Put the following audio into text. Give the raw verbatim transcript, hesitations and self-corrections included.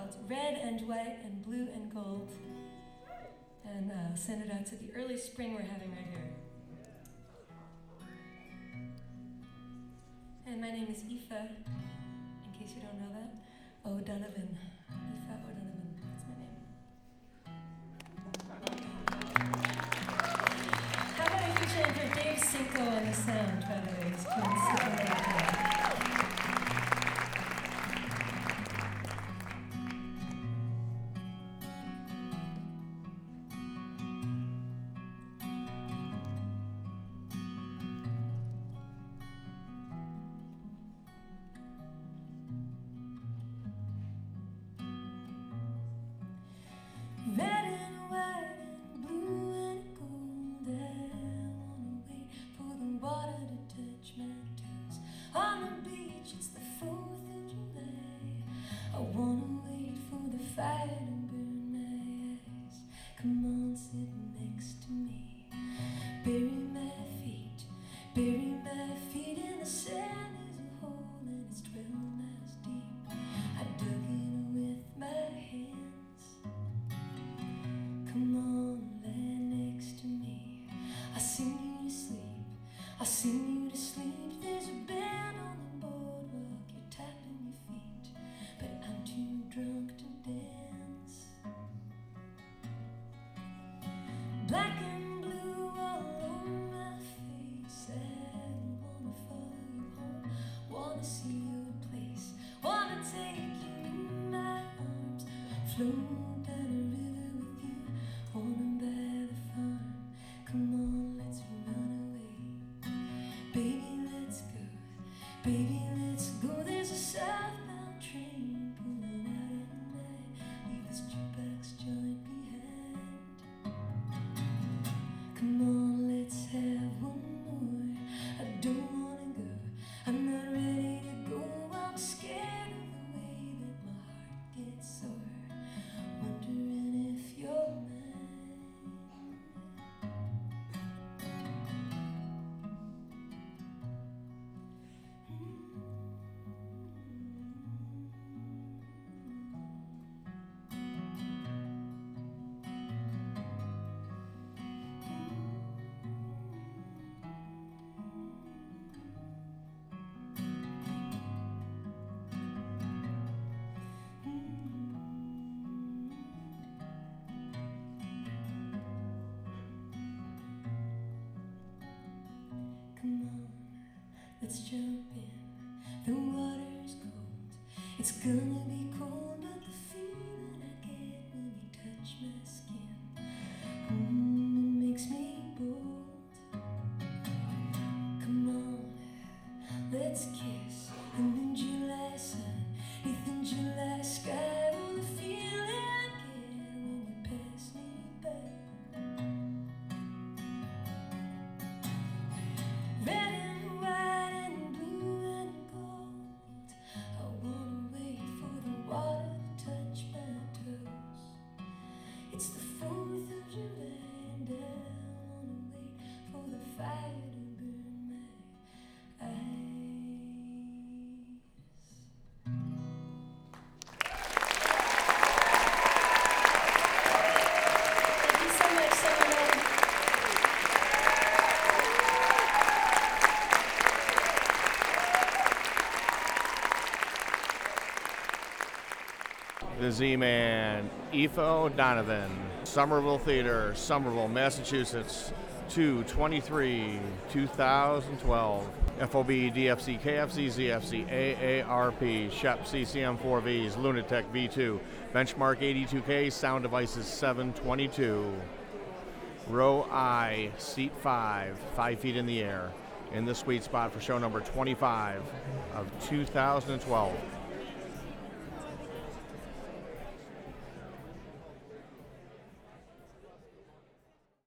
called Red and White and Blue and Gold. And uh, send it out to the early spring we're having right here. And my name is Aoife, in case you don't know that. O'Donovan. Aoife O'Donovan, that's my name. How about a huge hand for Dave Cinco on the sound, by the way. He's playing super loud. Red and white and blue and gold, I wanna wait for the water to touch my toes. On the beach, it's the fourth of July. I wanna wait for the fire to burn my eyes. Come on, sit next to me. Bury my feet, bury my feet in the sand. There's a hole and it's twelve miles deep. I dug it with my hands. Come on, lay next to me. I'll sing you to sleep. I'll sing you to sleep. There's a band on the boardwalk. You're tapping your feet, but I'm too drunk to dance. Black and blue all over my face. I wanna follow you home. Wanna see your place. Wanna take you in my arms. Float down a river with you. Wanna buy the farm. Come on, let's run away. Baby, let's go. Baby, let's go. There's a southbound train pulling out at night. Leave this jukebox joint behind. Come on, let's have one more. I don't wanna go. I'm not ready to go. I'm scared of the way that my heart gets sore. Wondering if you're mine. Come on, let's jump in. The water's cold. It's gonna be cold, but the feeling I get when you touch my skin, mm, it makes me bold. Come on, let's kiss in the July sun, in the July sky. Oh, the feeling I get when you pass me by. Red and white and blue and gold. I wanna wait for the water to touch my toes. It's the fourth of July and I wanna wait for the fire to burn my eyes. Thank you so much, Summerlin. The Z-Man, Aoife O'Donovan, Somerville Theater, Somerville, Massachusetts, two twenty-three two thousand twelve. F O B, D F C, K F C, Z F C, A A R P, Shep, C C M four Vs, Lunatech V two, Benchmark eighty-two K, Sound Devices seven twenty-two. Row I, seat five, five feet in the air, in the sweet spot for show number twenty-five of two thousand twelve.